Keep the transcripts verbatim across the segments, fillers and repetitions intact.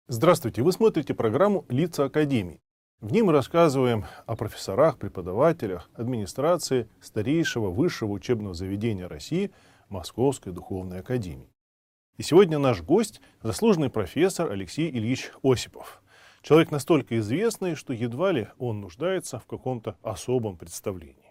Здравствуйте! Вы смотрите программу «Лица Академии». В ней мы рассказываем о профессорах, преподавателях, администрации старейшего высшего учебного заведения России Московской Духовной Академии. И сегодня наш гость – заслуженный профессор Алексей Ильич Осипов. Человек настолько известный, что едва ли он нуждается в каком-то особом представлении.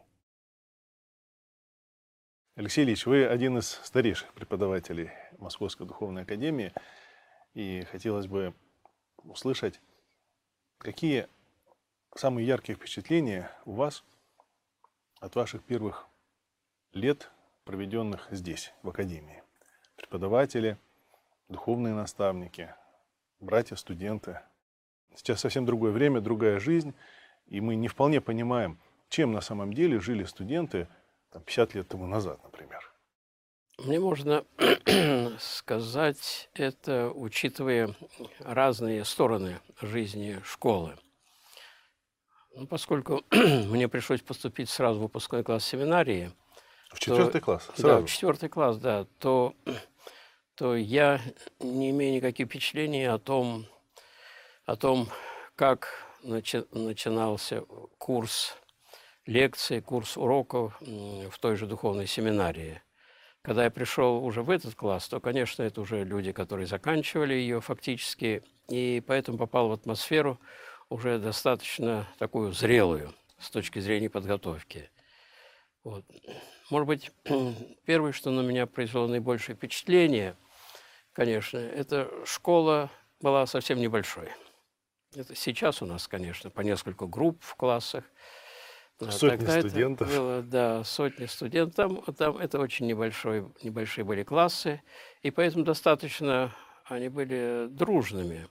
Алексей Ильич, вы один из старейших преподавателей Московской Духовной Академии. И хотелось бы услышать, какие самые яркие впечатления у вас от ваших первых лет, проведенных здесь, в Академии. Преподаватели, духовные наставники, братья-студенты. Сейчас совсем другое время, другая жизнь, и мы не вполне понимаем, чем на самом деле жили студенты там, пятьдесят лет тому назад, например. Мне можно сказать это, учитывая разные стороны жизни школы. Ну, поскольку мне пришлось поступить сразу в выпускной класс семинарии. В четвертый то, класс? Сразу? Да, в четвертый класс, да. То, то я не имею никаких впечатлений о том, о том как начи, начинался курс лекций, курс уроков в той же духовной семинарии. Когда я пришел уже в этот класс, то, конечно, это уже люди, которые заканчивали ее фактически, и поэтому попал в атмосферу уже достаточно такую зрелую с точки зрения подготовки. Вот. Может быть, первое, что на меня произвело наибольшее впечатление, конечно, это школа была совсем небольшой. Это сейчас у нас, конечно, по несколько групп в классах. Сотни Тогда студентов. Было, да, сотни студентов. Там, там это очень небольшой, небольшие были классы, и поэтому достаточно они были дружными.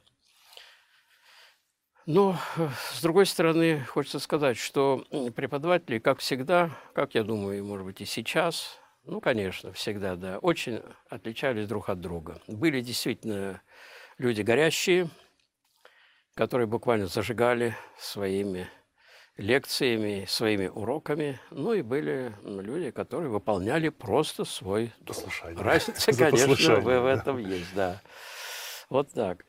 Но, с другой стороны, хочется сказать, что преподаватели, как всегда, как я думаю, может быть, и сейчас, ну, конечно, всегда, да, очень отличались друг от друга. Были действительно люди горящие, которые буквально зажигали своими лекциями, своими уроками, ну и были люди, которые выполняли просто свой долг. Разница, конечно, в, в этом есть, да. Вот так.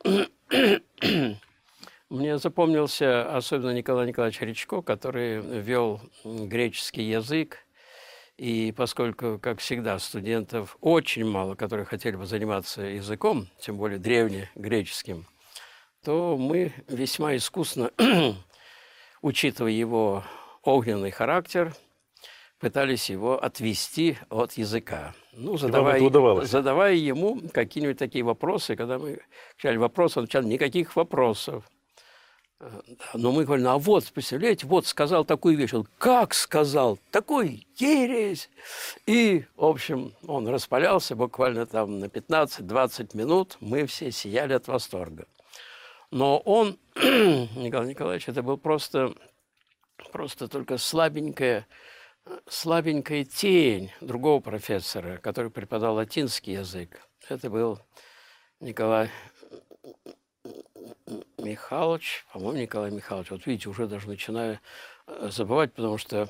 Мне запомнился особенно Николай Николаевич Речко, который вел греческий язык, и поскольку, как всегда, студентов очень мало, которые хотели бы заниматься языком, тем более древнегреческим, то мы весьма искусно, учитывая его огненный характер, пытались его отвести от языка. Ну, задавая, задавая ему какие-нибудь такие вопросы, когда мы начали вопрос, он отвечал: никаких вопросов. Но мы говорим: а вот, представляете, вот сказал такую вещь. Он: как сказал? Такой ересь! И, в общем, он распалялся буквально там на пятнадцать-двадцать минут. Мы все сияли от восторга. Но он, Николай Николаевич, это был просто, просто только слабенькая, слабенькая тень другого профессора, который преподавал латинский язык. Это был Николай Михайлович, по-моему, Николай Михайлович. Вот видите, уже даже начинаю забывать, потому что,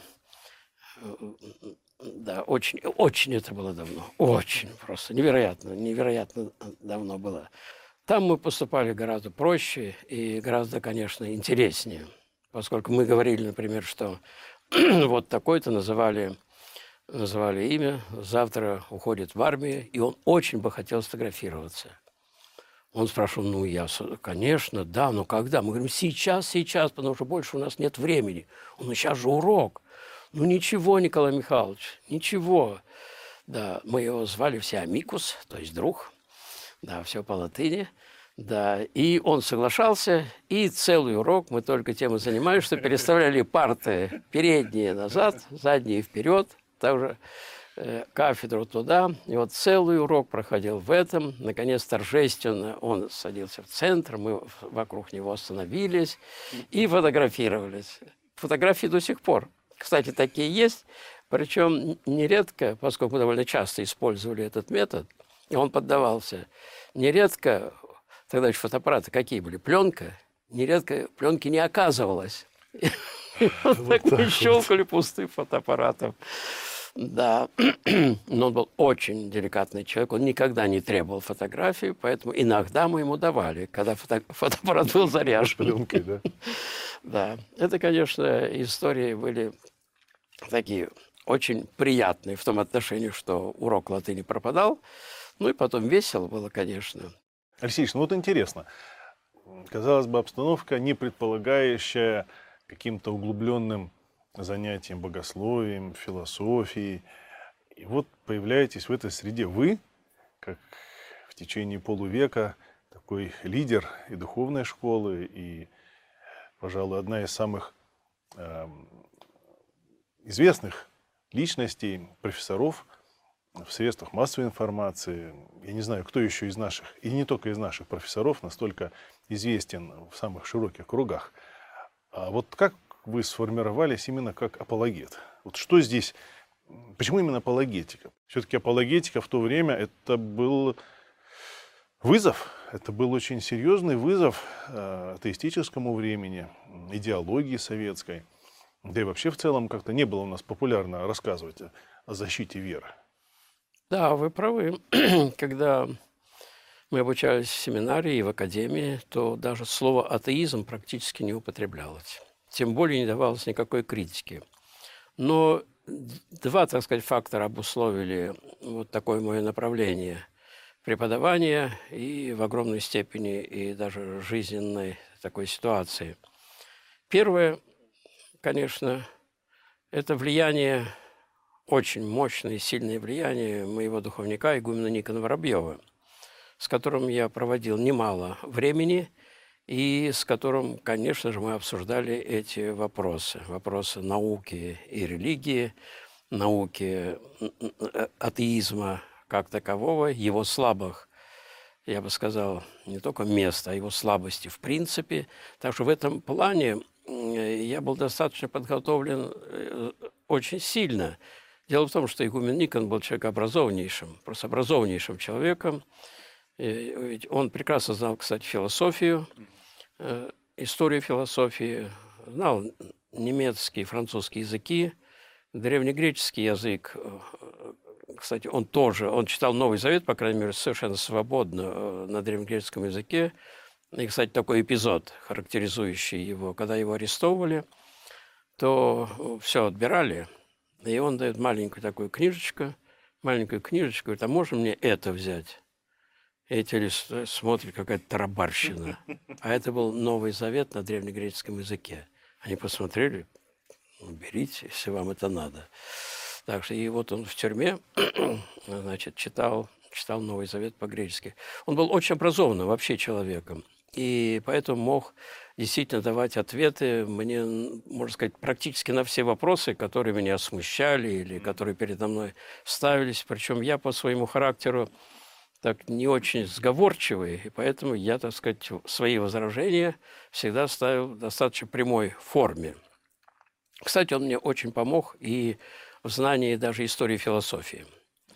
да, очень, очень это было давно. Очень просто, невероятно, невероятно давно было. Там мы поступали гораздо проще и гораздо, конечно, интереснее, поскольку мы говорили, например, что вот такой-то называли, называли имя, завтра уходит в армию, и он очень бы хотел сфотографироваться. Он спрашивал: ну, я, конечно, да, но когда? Мы говорим: сейчас, сейчас, потому что больше у нас нет времени. Он: ну, сейчас же урок. Ну, ничего, Николай Михайлович, ничего. Да, мы его звали все Амикус, то есть друг. Да, все по латыни. Да, и он соглашался, и целый урок мы только тем и занимались, что переставляли парты передние назад, задние вперед, также э, кафедру туда. И вот целый урок проходил в этом. Наконец, торжественно он садился в центр, мы вокруг него остановились и фотографировались. Фотографии до сих пор, кстати, такие есть, причем нередко, поскольку мы довольно часто использовали этот метод, и он поддавался. Нередко, тогда еще фотоаппараты какие были, пленка, нередко пленки не оказывалось. Вот так мы щелкали пустым фотоаппаратом. Да, но он был очень деликатный человек, он никогда не требовал фотографии, поэтому иногда мы ему давали, когда фото фотоаппарат был заряжен. Пленкой, да? Да, это, конечно, истории были такие очень приятные в том отношении, что урок латыни пропадал, ну и потом весело было, конечно. Алексей Ильич, ну вот интересно. Казалось бы, обстановка, не предполагающая каким-то углубленным занятием богословием, философией. И вот появляетесь в этой среде вы, как в течение полувека такой лидер и духовной школы, и, пожалуй, одна из самых э, известных личностей, профессоров в средствах массовой информации. Я не знаю, кто еще из наших, и не только из наших профессоров, настолько известен в самых широких кругах. А вот как вы сформировались именно как апологет? Вот что здесь, почему именно апологетика? Все-таки апологетика в то время это был вызов, это был очень серьезный вызов э, атеистическому времени, идеологии советской. Да и вообще в целом как-то не было у нас популярно рассказывать о, о защите веры. Да, вы правы. Когда мы обучались в семинарии и в академии, то даже слово «атеизм» практически не употреблялось. Тем более не давалось никакой критики. Но два, так сказать, фактора обусловили вот такое мое направление преподавания и в огромной степени и даже жизненной такой ситуации. Первое, конечно, это влияние, очень мощное и сильное влияние моего духовника, игумена Никона Воробьева, с которым я проводил немало времени, и с которым, конечно же, мы обсуждали эти вопросы. Вопросы науки и религии, науки атеизма как такового, его слабых, я бы сказал, не только мест, а его слабости в принципе. Так что в этом плане я был достаточно подготовлен очень сильно. Дело в том, что игумен Никон был человеком образованнейшим, просто образованнейшим человеком. Ведь он прекрасно знал, кстати, философию, историю философии, знал немецкий, французский языки, древнегреческий язык. Кстати, он тоже, он читал Новый Завет, по крайней мере, совершенно свободно на древнегреческом языке. И, кстати, такой эпизод, характеризующий его, когда его арестовывали, то все отбирали, и он дает маленькую такую книжечку, маленькую книжечку, говорит, а можно мне это взять? Эти листы смотрят, какая-то тарабарщина. А это был Новый Завет на древнегреческом языке. Они посмотрели, ну, берите, если вам это надо. Так что и вот он в тюрьме, значит, читал, читал Новый Завет по-гречески. Он был очень образованным вообще человеком. И поэтому мог действительно давать ответы мне, можно сказать, практически на все вопросы, которые меня смущали или которые передо мной ставились. Причем я по своему характеру так не очень сговорчивый, и поэтому я, так сказать, свои возражения всегда ставил в достаточно прямой форме. Кстати, он мне очень помог и в знании даже истории философии.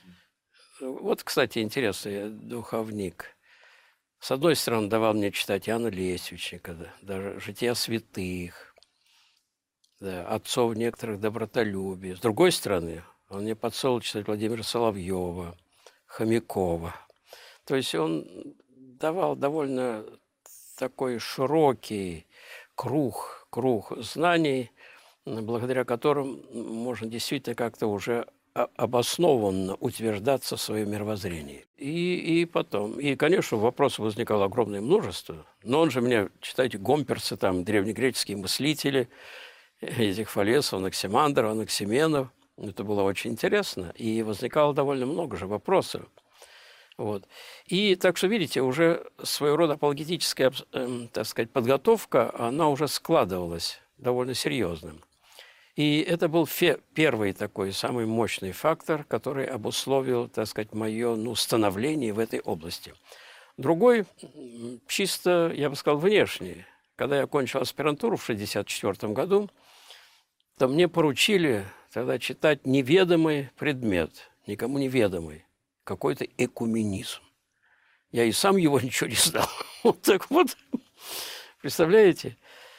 Вот, кстати, интересный духовник. С одной стороны, давал мне читать Иоанна Лествичника, да, даже «Жития святых», да, отцов некоторых добротолюбий. С другой стороны, он мне подсовывал читать Владимира Соловьева, Хомякова. То есть он давал довольно такой широкий круг, круг знаний, благодаря которым можно действительно как-то уже обоснованно утверждаться в своем мировоззрении. И, и потом, и, конечно, вопросов возникало огромное множество, но он же меня, читайте, гомперсы, там, древнегреческие мыслители, этих Фалесов, Анаксимандров, Анаксименов, это было очень интересно, и возникало довольно много же вопросов. Вот. И так что, видите, уже своего рода апологетическая, э, так сказать, подготовка, она уже складывалась довольно серьезным. И это был первый такой, самый мощный фактор, который обусловил, так сказать, мое ну, становление в этой области. Другой, чисто, я бы сказал, внешний. Когда я окончил аспирантуру в шестьдесят четвёртом году, то мне поручили тогда читать неведомый предмет, никому неведомый, какой-то экуменизм. Я и сам его ничего не знал. Вот так вот. Представляете?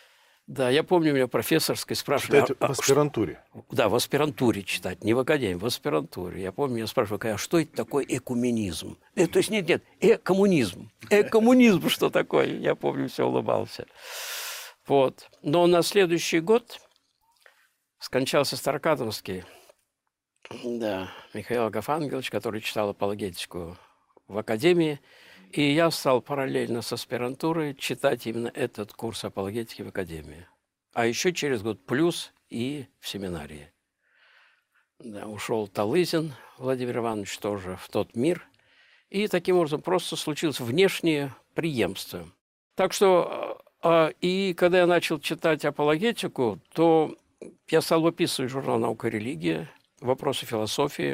Да, я помню, меня профессорской спрашивали... Читать а, в аспирантуре. Что, да, в аспирантуре читать, не в академии, в аспирантуре. Я помню, меня спрашивали, а что это такое экуменизм? Э, то есть нет, нет, э-коммунизм. Э-коммунизм что такое? Я помню, все улыбался. Вот. Но на следующий год скончался Старокатовский, да, Михаил Агафангелович, который читал апологетику в академии. И я стал параллельно с аспирантурой читать именно этот курс апологетики в академии. А еще через год плюс и в семинарии. Да, ушел Талызин Владимир Иванович тоже в тот мир. И таким образом просто случилось внешнее преемство. Так что, и когда я начал читать апологетику, то я стал выписывать журнал «Наука и религия», вопросы философии.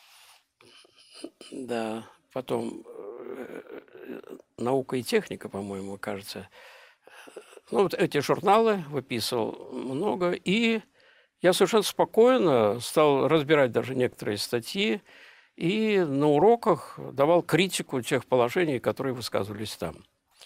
Да, потом «Наука и техника», по-моему, кажется. Ну, вот эти журналы выписывал много, и я совершенно спокойно стал разбирать даже некоторые статьи, и на уроках давал критику тех положений, которые высказывались там.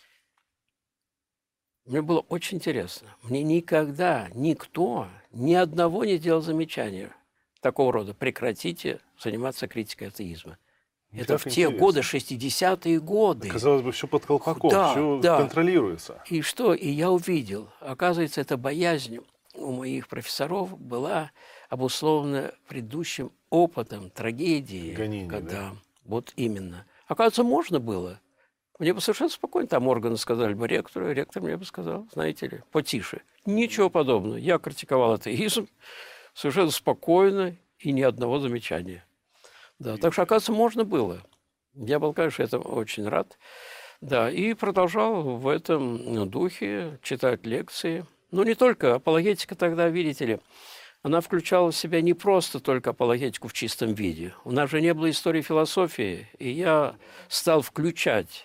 Мне было очень интересно. Мне никогда никто, ни одного не делал замечания такого рода: прекратите заниматься критикой атеизма. Это Как в те интересно. годы, шестидесятые годы. Казалось бы, все под колпаком, Да, все да. контролируется. И что? И я увидел, оказывается, эта боязнь у моих профессоров была обусловлена предыдущим опытом трагедии. Гонений, когда... да? Вот именно. Оказывается, можно было. Мне бы совершенно спокойно там органы сказали бы ректору, и ректор мне бы сказал, знаете ли, потише. Ничего подобного. Я критиковал атеизм совершенно спокойно и ни одного замечания. Да, так что, оказывается, можно было. Я был, конечно, этому очень рад. Да, и продолжал в этом духе читать лекции. Ну, не только. Апологетика тогда, видите ли, она включала в себя не просто только апологетику в чистом виде. У нас же не было истории философии, и я стал включать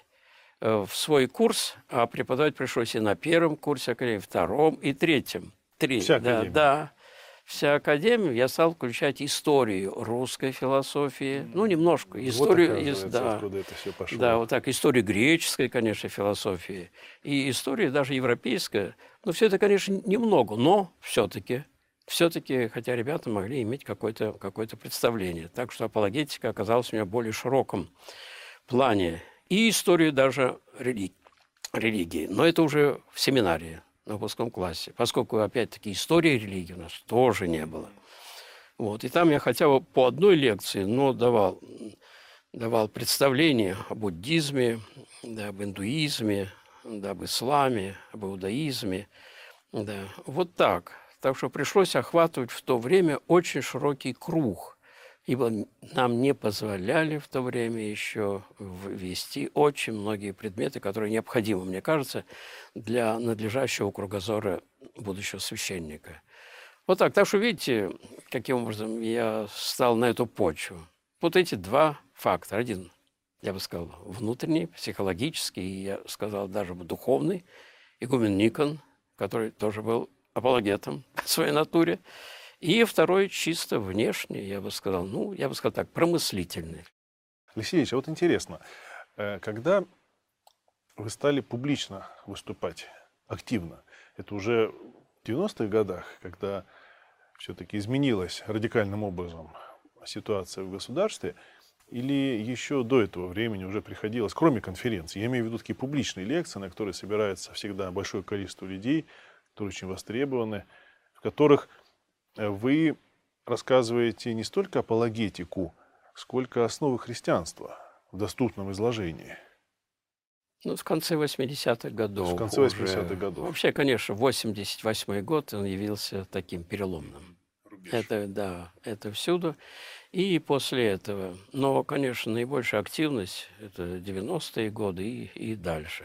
в свой курс, а преподавать пришлось и на первом курсе академии, втором и третьем. Три, Вся да, академия. да. Вся академия, я стал включать историю русской философии, ну, немножко, историю, Вот, из, да, откуда это все пошло. да, вот так, историю греческой, конечно, философии, и историю даже европейская, ну, все это, конечно, немного, но все-таки, все-таки, хотя ребята могли иметь какое-то, какое-то представление, так что апологетика оказалась у меня в более широком плане, и историю даже рели... религии, но это уже в семинарии. На выпускном классе, поскольку, опять-таки, истории религии у нас тоже не было. Вот. И там я хотя бы по одной лекции, но давал, давал представление о буддизме, да, об индуизме, да, об исламе, об иудаизме. Да. Вот так. Так что пришлось охватывать в то время очень широкий круг, ибо нам не позволяли в то время еще ввести очень многие предметы, которые необходимы, мне кажется, для надлежащего кругозора будущего священника. Вот так. Так что видите, каким образом я стал на эту почву. Вот эти два фактора. Один, я бы сказал, внутренний, психологический, и я сказал даже духовный, игумен Никон, который тоже был апологетом по своей натуре. И второй чисто внешний, я бы сказал, ну, я бы сказал так, промыслительный. Алексей Ильич, а вот интересно, когда вы стали публично выступать активно, это уже в девяностых годах, когда все-таки изменилась радикальным образом ситуация в государстве, или еще до этого времени уже приходилось, кроме конференций, я имею в виду такие публичные лекции, на которые собирается всегда большое количество людей, которые очень востребованы, в которых вы рассказываете не столько апологетику, сколько основы христианства в доступном изложении. Ну, в конце восьмидесятых годов. В конце восьмидесятых годов. Вообще, конечно, восемьдесят восьмой год он явился таким переломным. Рубеж. Это, да, это всюду. И после этого. Но, конечно, наибольшая активность – это девяностые годы и, и дальше.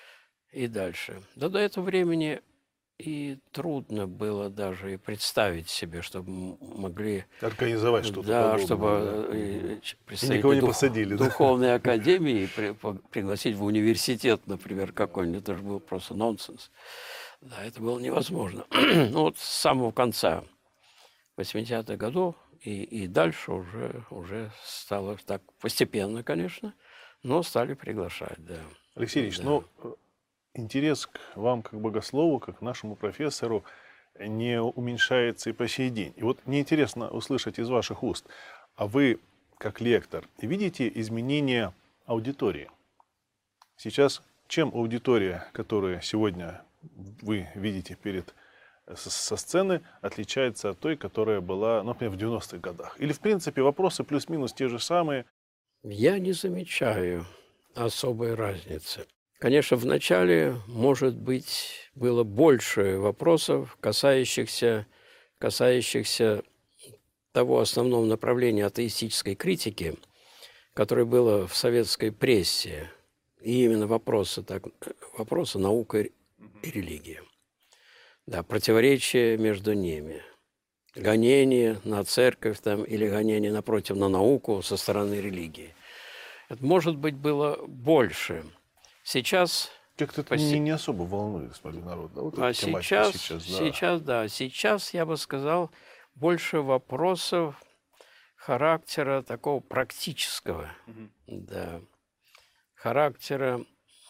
И дальше. Да до этого времени и трудно было даже и представить себе, чтобы могли... Организовать что-то да, подобное. Чтобы Да. представить никого не дух, посадили. духовной да? академии и при, по, пригласить в университет, например, какой-нибудь. Это же был просто нонсенс. Да, это было невозможно. Ну вот с самого конца восьмидесятых годов и, и дальше уже, уже стало так постепенно, конечно, но стали приглашать, да. Алексей Ильич, да. ну, интерес к вам как богослову, как к нашему профессору не уменьшается и по сей день. И вот мне интересно услышать из ваших уст, а вы, как лектор, видите изменения аудитории? Сейчас чем аудитория, которую сегодня вы видите перед, со сцены, отличается от той, которая была, например, в девяностых годах? Или, в принципе, вопросы плюс-минус те же самые? Я не замечаю особой разницы. Конечно, вначале, может быть, было больше вопросов, касающихся, касающихся того основного направления атеистической критики, которое было в советской прессе, и именно вопросы, так, вопросы наука и религия. Да, противоречия между ними. Гонение на церковь там, или гонение, напротив, на науку со стороны религии. Это, может быть, было больше. Сейчас... Как-то это поси... не, не особо волнует, смотрю, народ. Да? Вот а сейчас, сейчас, да. сейчас, да, сейчас, я бы сказал, больше вопросов характера такого практического, угу. да, характера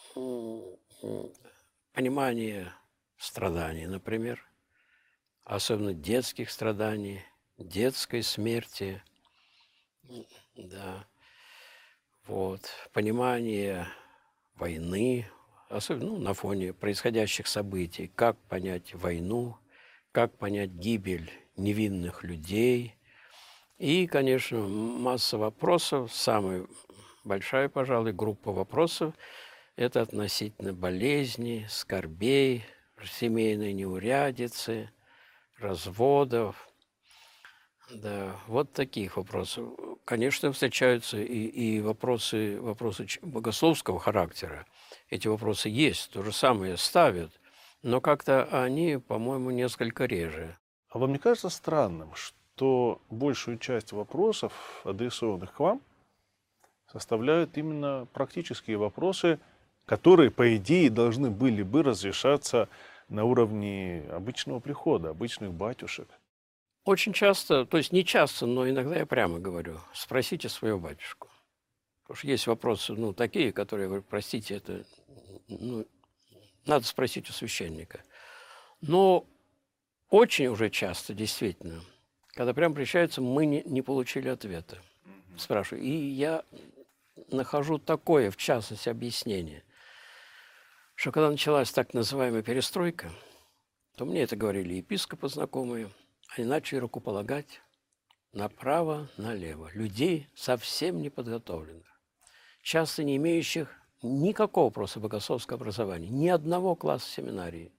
понимания страданий, например, особенно детских страданий, детской смерти, да, вот, понимание войны, особенно ну, на фоне происходящих событий, как понять войну, как понять гибель невинных людей. И, конечно, масса вопросов, самая большая, пожалуй, группа вопросов – это относительно болезней, скорбей, семейной неурядицы, разводов. Да, вот таких вопросов. Конечно, встречаются и, и вопросы, вопросы богословского характера. Эти вопросы есть, то же самое ставят, но как-то они, по-моему, несколько реже. А вам не кажется странным, что большую часть вопросов, адресованных к вам, составляют именно практические вопросы, которые, по идее, должны были бы разрешаться на уровне обычного прихода, обычных батюшек? Очень часто, то есть не часто, но иногда я прямо говорю, спросите своего батюшку. Потому что есть вопросы, ну, такие, которые, я говорю, простите, это, ну, надо спросить у священника. Но очень уже часто, действительно, когда прямо приезжаются, мы не, не получили ответа. Спрашиваю. И я нахожу такое, в частности, объяснение, что когда началась так называемая перестройка, то мне это говорили епископы знакомые, они начали рукополагать направо, налево. Людей совсем неподготовленных, часто не имеющих никакого просто богословского образования, ни одного класса семинарии.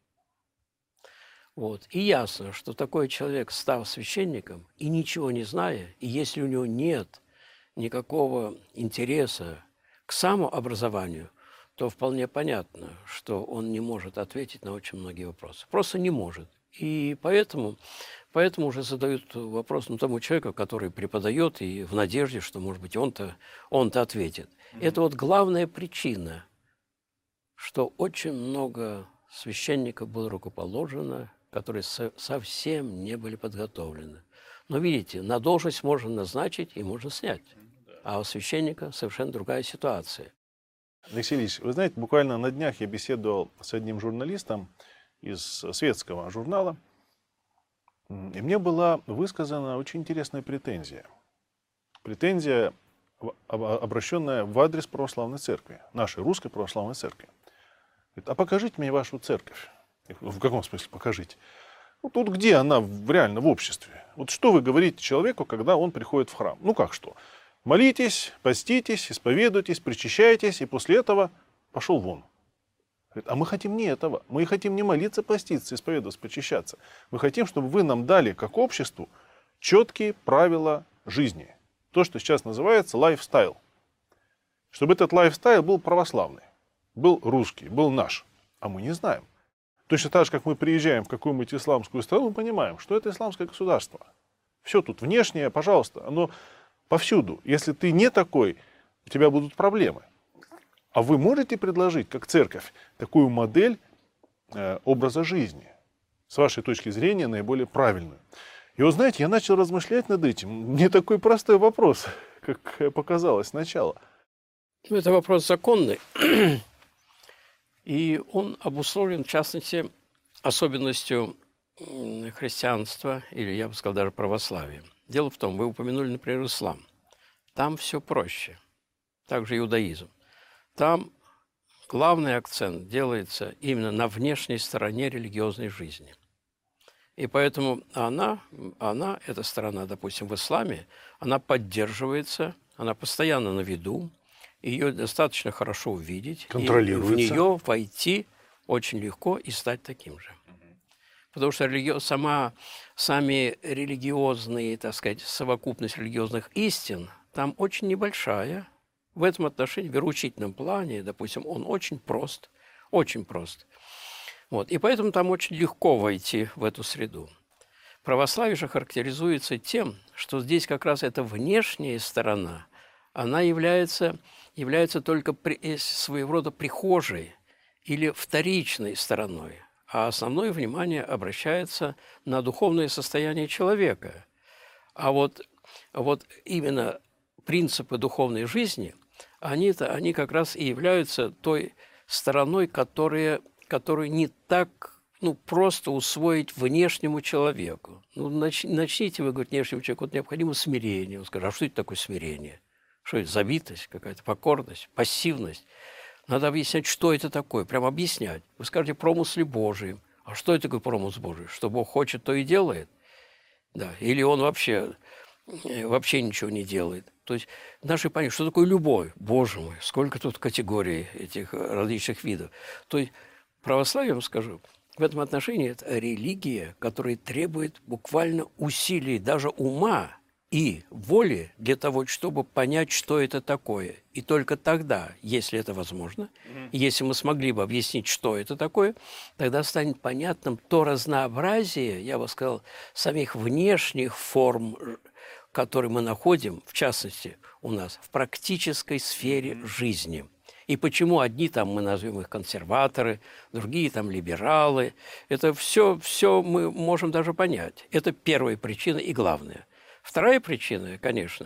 Вот. И ясно, что такой человек, став священником и ничего не зная, и если у него нет никакого интереса к самообразованию, то вполне понятно, что он не может ответить на очень многие вопросы. Просто не может. И поэтому, поэтому уже задают вопрос ну, тому человеку, который преподает, и в надежде, что, может быть, он-то, он-то ответит. Mm-hmm. Это вот главная причина, что очень много священников было рукоположено, которые со- совсем не были подготовлены. Но видите, на должность можно назначить и можно снять. А у священника совершенно другая ситуация. Алексей Ильич, вы знаете, буквально на днях я беседовал с одним журналистом из светского журнала, и мне была высказана очень интересная претензия. Претензия, обращенная в адрес православной церкви, нашей русской православной церкви. Говорит, а покажите мне вашу церковь. В каком смысле покажите? Вот тут где она реально в обществе? Вот что вы говорите человеку, когда он приходит в храм? Ну как что? Молитесь, поститесь, исповедуйтесь, причащайтесь, и после этого пошел вон. Говорит, а мы хотим не этого. Мы хотим не молиться, поститься, исповедоваться, причащаться. Мы хотим, чтобы вы нам дали, как обществу, четкие правила жизни. То, что сейчас называется лайфстайл. Чтобы этот лайфстайл был православный, был русский, был наш. А мы не знаем. Точно так же, как мы приезжаем в какую-нибудь исламскую страну, мы понимаем, что это исламское государство. Все тут внешнее, пожалуйста, оно повсюду. Если ты не такой, у тебя будут проблемы. А вы можете предложить, как церковь, такую модель э, образа жизни, с вашей точки зрения, наиболее правильную? И вот знаете, я начал размышлять над этим. Не такой простой вопрос, как показалось сначала. Ну, это вопрос законный. И он обусловлен, в частности, особенностью христианства, или, я бы сказал, даже православия. Дело в том, вы упомянули, например, ислам. Там все проще. Также иудаизм. Там главный акцент делается именно на внешней стороне религиозной жизни. И поэтому она, она, эта сторона, допустим, в исламе, она поддерживается, она постоянно на виду, ее достаточно хорошо увидеть, и в нее войти очень легко и стать таким же. Потому что религи... сама, сами религиозные, так сказать, совокупность религиозных истин там очень небольшая. В этом отношении, в вероучительном плане, допустим, он очень прост, очень прост. Вот. И поэтому там очень легко войти в эту среду. Православие же характеризуется тем, что здесь как раз эта внешняя сторона, она является, является только при, своего рода прихожей или вторичной стороной, а основное внимание обращается на духовное состояние человека. А вот, вот именно принципы духовной жизни, они-то, они как раз и являются той стороной, которая, которую не так ну, просто усвоить внешнему человеку. Ну, нач, начните вы говорить внешнему человеку, вот необходимо смирение. Он скажет, а что это такое смирение? Что это, забитость какая-то, покорность, пассивность? Надо объяснять, что это такое, прям объяснять. Вы скажете, промыслы Божии. А что это такое промысл Божий? Что Бог хочет, то и делает? Да. Или Он вообще, вообще ничего не делает? То есть наше понятие, что такое любовь? Боже мой, сколько тут категорий этих различных видов. То есть православие, я вам скажу, в этом отношении это религия, которая требует буквально усилий даже ума и воли для того, чтобы понять, что это такое. И только тогда, если это возможно, mm-hmm. если мы смогли бы объяснить, что это такое, тогда станет понятным то разнообразие, я бы сказал, самих внешних форм, которые мы находим, в частности, у нас в практической сфере mm-hmm. жизни. И почему одни там, мы назовем их консерваторы, другие там либералы. Это все, все мы можем даже понять. Это первая причина и главная. Вторая причина, конечно,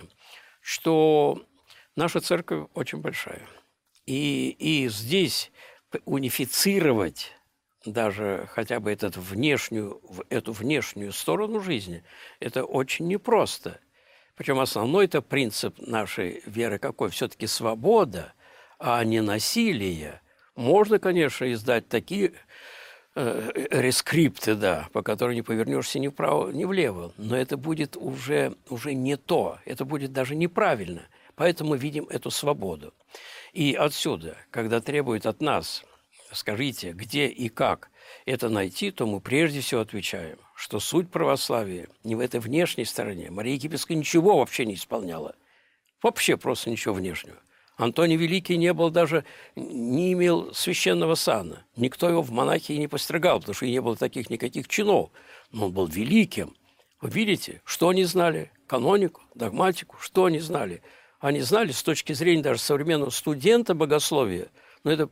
что наша церковь очень большая. И, и здесь унифицировать даже хотя бы этот внешнюю, эту внешнюю сторону жизни, это очень непросто. Причем основной-то принцип нашей веры какой? Все-таки свобода, а не насилие. Можно, конечно, издать такие э, рескрипты, да, по которым не повернешься ни вправо, ни влево, но это будет уже, уже не то, это будет даже неправильно. Поэтому мы видим эту свободу. И отсюда, когда требуют от нас, скажите, где и как это найти, то мы прежде всего отвечаем, что суть православия не в этой внешней стороне. Мария Египетская ничего вообще не исполняла. Вообще просто ничего внешнего. Антоний Великий не был даже, не имел священного сана. Никто его в монахи не постригал, потому что и не было таких никаких чинов. Но он был великим. Вы видите, что они знали? Канонику, догматику, что они знали? Они знали с точки зрения даже современного студента богословия, но это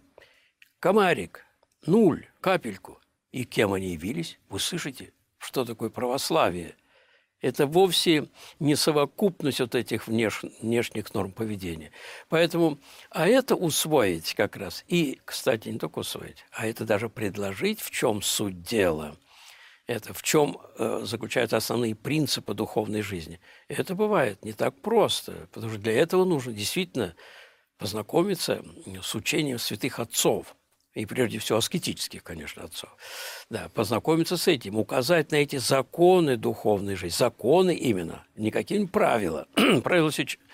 комарик, нуль, капельку. И кем они явились? Вы слышите, что такое православие? Это вовсе не совокупность вот этих внеш... внешних норм поведения. Поэтому, а это усвоить как раз, и, кстати, не только усвоить, а это даже предложить, в чем суть дела, это в чем э, заключаются основные принципы духовной жизни. Это бывает не так просто, потому что для этого нужно действительно познакомиться с учением святых отцов. И прежде всего аскетических, конечно, отцов. Да, познакомиться с этим, указать на эти законы духовной жизни. Законы именно, не какие-нибудь правила. Правила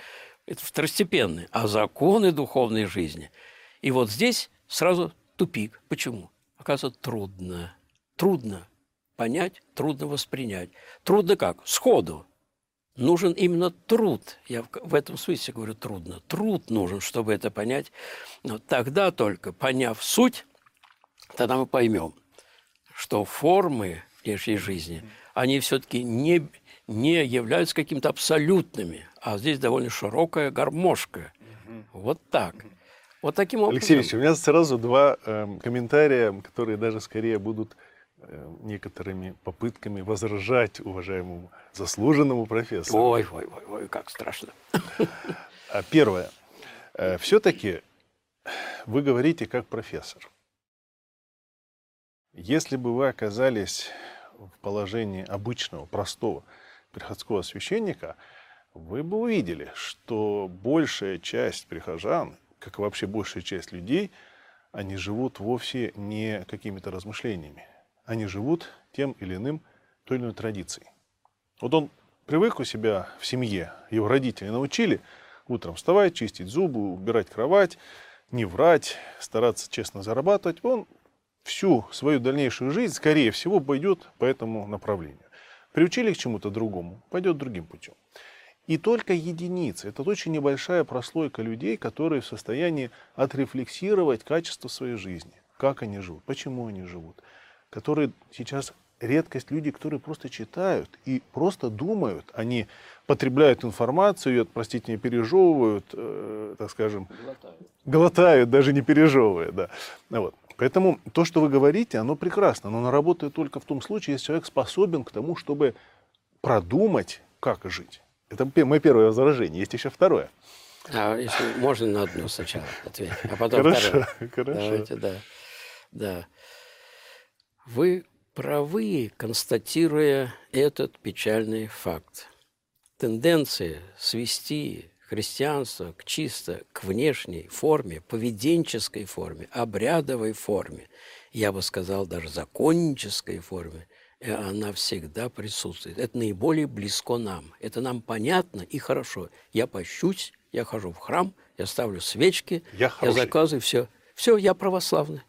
это второстепенные, а законы духовной жизни. И вот здесь сразу тупик. Почему? Оказывается, трудно. Трудно понять, трудно воспринять. Трудно как? Сходу. Нужен именно труд. Я в этом смысле говорю трудно. Труд нужен, чтобы это понять. Но тогда только, поняв суть, тогда мы поймем, что формы внешней жизни, они все-таки не, не являются какими-то абсолютными, а здесь довольно широкая гармошка. Вот так. Вот таким образом. Алексей Ильич, у меня сразу два э, комментария, которые даже скорее будут некоторыми попытками возражать уважаемому заслуженному профессору. Ой, ой, ой, ой, как страшно. Первое. Все-таки вы говорите как профессор. Если бы вы оказались в положении обычного, простого приходского священника, вы бы увидели, что большая часть прихожан, как и вообще большая часть людей, они живут вовсе не какими-то размышлениями. Они живут тем или иным, той или иной традицией. Вот он привык у себя в семье, его родители научили утром вставать, чистить зубы, убирать кровать, не врать, стараться честно зарабатывать. Он всю свою дальнейшую жизнь, скорее всего, пойдет по этому направлению. Приучили к чему-то другому, пойдет другим путем. И только единицы, это очень небольшая прослойка людей, которые в состоянии отрефлексировать качество своей жизни, как они живут, почему они живут, которые сейчас редкость люди, которые просто читают и просто думают, они потребляют информацию, ее, простите, не пережевывают, э, так скажем, глотают. глотают, даже не пережевывая, да. Вот. Поэтому то, что вы говорите, оно прекрасно, но оно работает только в том случае, если человек способен к тому, чтобы продумать, как жить. Это мое первое возражение. Есть еще второе. А если можно на одно сначала ответить, а потом хорошо, второе. Хорошо. Давайте, да. Да. Вы правы, констатируя этот печальный факт. Тенденция свести христианство к чисто к внешней форме, поведенческой форме, обрядовой форме, я бы сказал, даже законнической форме, она всегда присутствует. Это наиболее близко нам. Это нам понятно и хорошо. Я пощусь, я хожу в храм, я ставлю свечки, я, я заказываю, все. Все, я православный.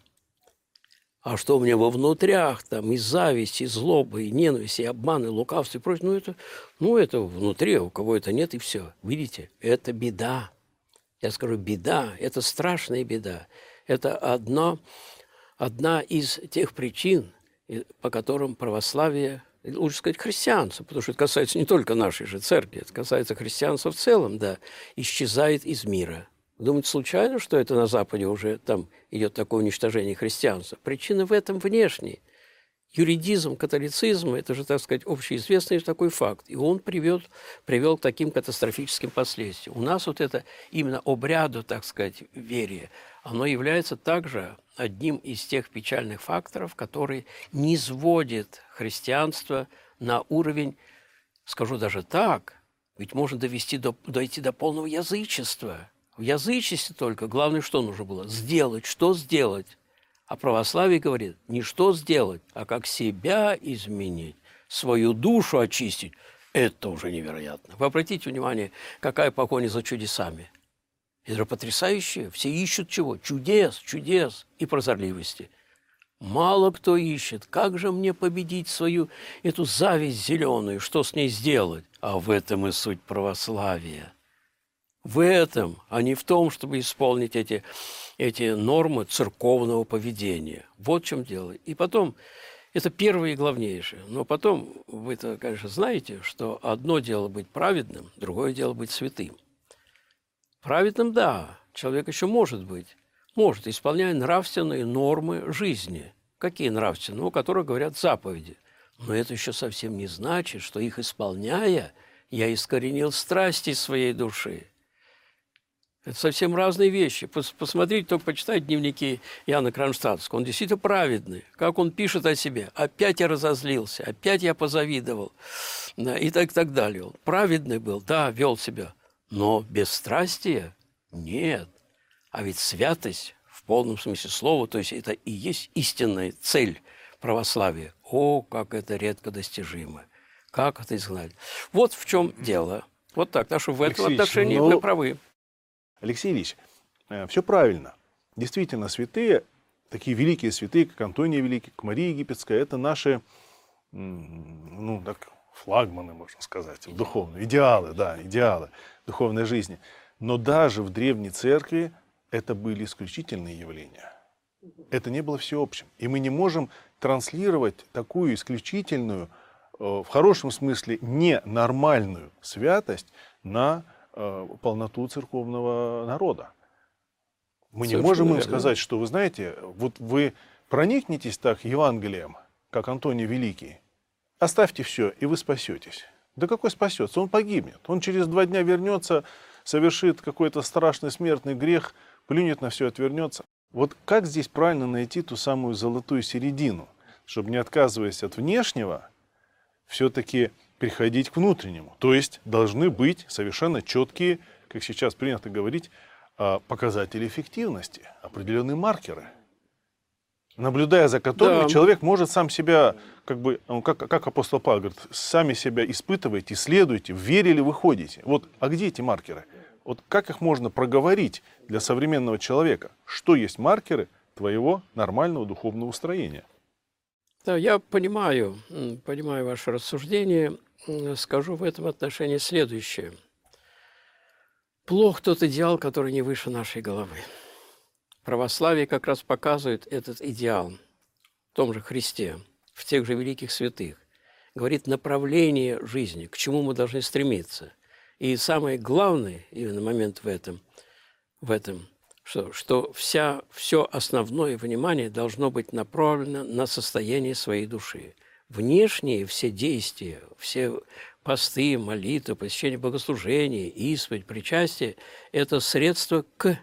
А что у меня во внутрях, там, и зависть, и злоба, и ненависть, и обман, и лукавство, и прочее, ну это, ну, это внутри, у кого это нет, и все. Видите, это беда. Я скажу, беда, это страшная беда. Это одно, одна из тех причин, по которым православие, лучше сказать, христианство, потому что это касается не только нашей же церкви, это касается христианства в целом, да, исчезает из мира. Думаете, случайно, что это на Западе уже там идет такое уничтожение христианства? Причина в этом внешней. Юридизм, католицизм – это же, так сказать, общеизвестный такой факт. И он привел, привел к таким катастрофическим последствиям. У нас вот это именно обряду, так сказать, верие, оно является также одним из тех печальных факторов, который низводит христианство на уровень, скажу даже так, ведь можно довести до, дойти до полного язычества. В язычестве только главное, что нужно было? Сделать. Что сделать? А православие говорит, не что сделать, а как себя изменить, свою душу очистить. Это уже невероятно. Вы обратите внимание, какая погоня за чудесами. Это же потрясающе. Все ищут чего? Чудес, чудес и прозорливости. Мало кто ищет. Как же мне победить свою эту зависть зеленую? Что с ней сделать? А в этом и суть православия. В этом, а не в том, чтобы исполнить эти, эти нормы церковного поведения. Вот в чем дело. И потом, это первое и главнейшее. Но потом, вы-то, конечно, знаете, что одно дело быть праведным, другое дело быть святым. Праведным, да, человек еще может быть. Может, исполняя нравственные нормы жизни. Какие нравственные? О которых говорят заповеди. Но это еще совсем не значит, что их исполняя, я искоренил страсти своей души. Это совсем разные вещи. Посмотрите, только почитайте дневники Иоанна Кронштадтского. Он действительно праведный. Как он пишет о себе. Опять я разозлился, опять я позавидовал. И так, так далее. Он праведный был, да, вел себя. Но бесстрастие нет. А ведь святость в полном смысле слова, то есть это и есть истинная цель православия. О, как это редко достижимо. Как это изгнать. Вот в чем дело. Вот так. Так что в этом Алексей, отношении но... вы правы. Алексей Ильич, все правильно. Действительно, святые, такие великие святые, как Антоний Великий, как Мария Египетская, это наши, ну, так, флагманы, можно сказать, духовные, идеалы, да, идеалы духовной жизни. Но даже в Древней Церкви это были исключительные явления. Это не было всеобщим. И мы не можем транслировать такую исключительную, в хорошем смысле, ненормальную святость на полноту церковного народа. Мы не можем им сказать, что, вы знаете, вот вы проникнетесь так Евангелием, как Антоний Великий, оставьте все, и вы спасетесь. Да какой спасется? Он погибнет. Он через два дня вернется, совершит какой-то страшный смертный грех, плюнет на все, отвернется. Вот как здесь правильно найти ту самую золотую середину? чтобы не отказываясь от внешнего, все-таки приходить к внутреннему. То есть должны быть совершенно четкие, как сейчас принято говорить, показатели эффективности, определенные маркеры, наблюдая за которыми Да. человек может сам себя, как бы, ну, как, как апостол Павел говорит, сами себя испытываете, исследуете, в вере ли вы ходите. Вот, а где эти маркеры? Вот как их можно проговорить для современного человека? Что есть маркеры твоего нормального духовного устроения? Да, я понимаю, м, понимаю ваше рассуждение. М, Скажу в этом отношении следующее. Плох тот идеал, который не выше нашей головы. Православие как раз показывает этот идеал в том же Христе, в тех же великих святых. Говорит направление жизни, к чему мы должны стремиться. И самый главный именно момент в этом, в этом что, что вся, все основное внимание должно быть направлено на состояние своей души. Внешние все действия, все посты, молитвы, посещение богослужения, исповедь, причастие – это средства к,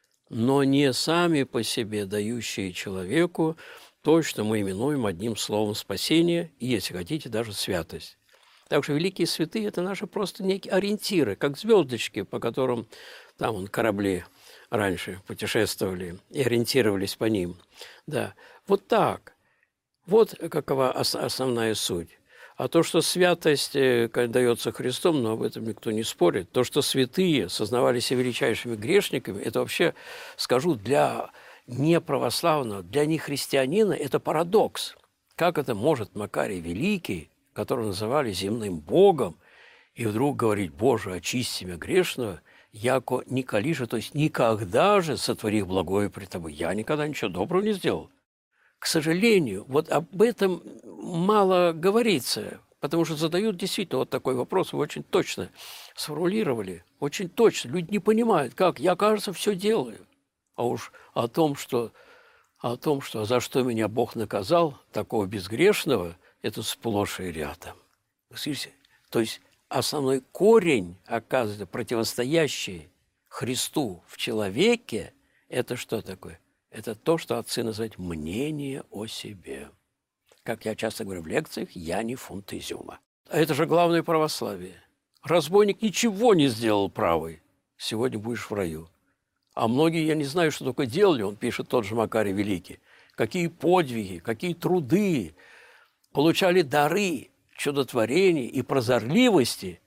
но не сами по себе дающие человеку то, что мы именуем одним словом спасение, и, если хотите, даже святость. Так что великие святые – это наши просто некие ориентиры, как звездочки, по которым там вон, корабли раньше путешествовали и ориентировались по ним. Да, вот так. Вот какова ос- основная суть. А то, что святость э, дается Христом, но об этом никто не спорит. То, что святые сознавали себя величайшими грешниками, это вообще, скажу, для неправославного, для нехристианина это парадокс. Как это может Макарий Великий, которого называли земным богом, и вдруг говорить: «Боже, очисти меня грешного, яко николи же», то есть никогда же сотвори благое пред тобой. Я никогда ничего доброго не сделал. К сожалению, вот об этом мало говорится, потому что задают действительно вот такой вопрос, вы очень точно сформулировали, очень точно. Люди не понимают, как, я, кажется, все делаю. А уж о том, что, о том, что за что меня Бог наказал, такого безгрешного, это сплошь и рядом. Слышите? То есть основной корень, оказывается, противостоящий Христу в человеке, это что такое? Это то, что отцы называют мнение о себе. Как я часто говорю в лекциях, я не фунт изюма. А это же главное православие. Разбойник ничего не сделал правый. Сегодня будешь в раю. А многие, я не знаю, что только делали, он пишет тот же Макарий Великий. Какие подвиги, какие труды, получали дары, чудотворений и прозорливости,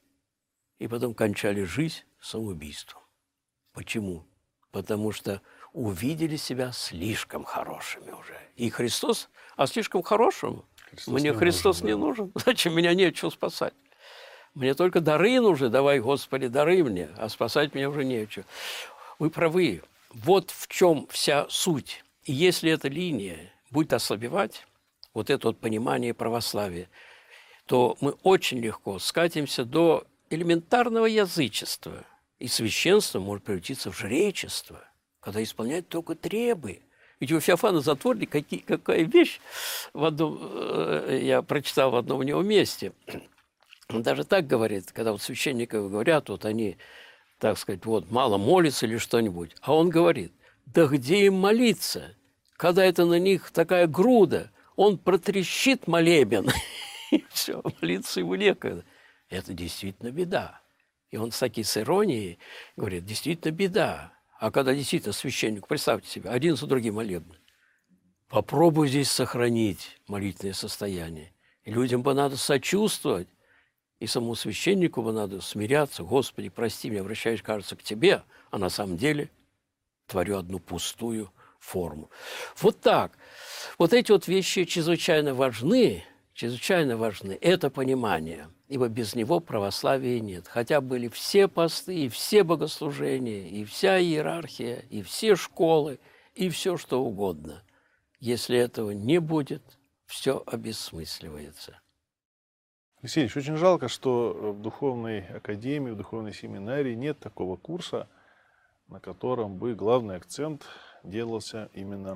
и потом кончали жизнь самоубийством. Почему? Потому что увидели себя слишком хорошими уже. И Христос, а слишком хорошим, Христос мне не Христос нужен, не да. нужен. Зачем? Меня нечего спасать. Мне только дары нужны. Давай, Господи, дары мне, а спасать меня уже нечего. Вы правы. Вот в чем вся суть. И если эта линия будет ослабевать, вот это вот понимание православия, то мы очень легко скатимся до элементарного язычества. И священство может превратиться в жречество, когда исполняют только требы. Ведь у Феофана Затворника какие, какая вещь, в одном, э, я прочитал в одном у него месте. Он даже так говорит, когда вот священники говорят, вот они, так сказать, вот мало молятся или что-нибудь. А он говорит: да где им молиться, когда это на них такая груда? Он протрещит молебен, и все, молиться ему некогда. Это действительно беда. И он с такой с иронией говорит: действительно беда. А когда действительно священник, представьте себе, один за другим молебны. Попробуй здесь сохранить молитвенное состояние. И людям бы надо сочувствовать, и самому священнику бы надо смиряться. Господи, прости меня, обращаюсь, кажется, к Тебе, а на самом деле творю одну пустую форму. Вот так. Вот эти вот вещи чрезвычайно важны, чрезвычайно важны. Это понимание, ибо без него православия нет. Хотя были все посты, и все богослужения, и вся иерархия, и все школы, и все что угодно. Если этого не будет, все обессмысливается. Алексей Ильич, очень жалко, что в духовной академии, в духовной семинарии нет такого курса, на котором бы главный акцент делался именно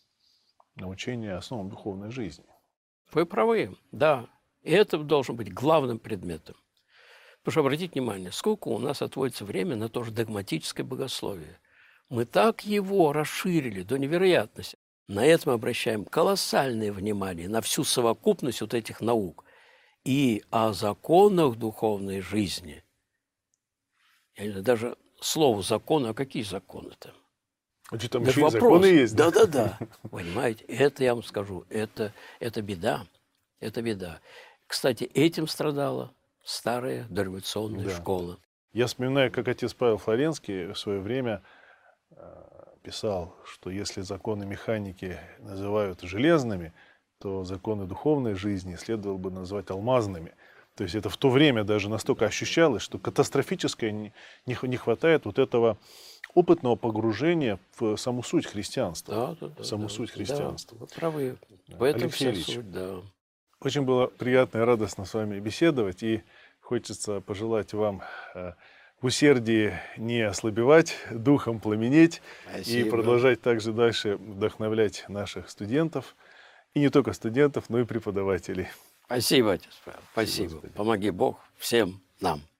на учении основам духовной жизни. Вы правы, да. И это должен быть главным предметом. Потому что, обратите внимание, сколько у нас отводится время на то же догматическое богословие. Мы так его расширили до невероятности. на это мы обращаем колоссальное внимание, на всю совокупность вот этих наук. И о законах духовной жизни. Я не знаю, даже слово «закон», а какие законы-то? А что, там Даже еще и вопрос. законы есть? Да? Да-да-да. Понимаете, это я вам скажу, это, это беда. Это беда. Кстати, этим страдала старая дореволюционная Да. школа. Я вспоминаю, как отец Павел Флоренский в свое время э, писал, что если законы механики называют железными, то законы духовной жизни следовало бы назвать алмазными. То есть это в то время даже настолько ощущалось, что катастрофически не, не, не хватает вот этого опытного погружения в саму суть христианства. Да, да, да, в саму да, суть да, христианства. вы правы. В этом Алексей вся Ильич, суть, да. очень было приятно и радостно с вами беседовать, и хочется пожелать вам э, в усердии не ослабевать, духом пламенеть и Спасибо. продолжать также дальше вдохновлять наших студентов, и не только студентов, но и преподавателей. Спасибо, отец Павел. Спасибо. Господи. Помоги Бог всем нам.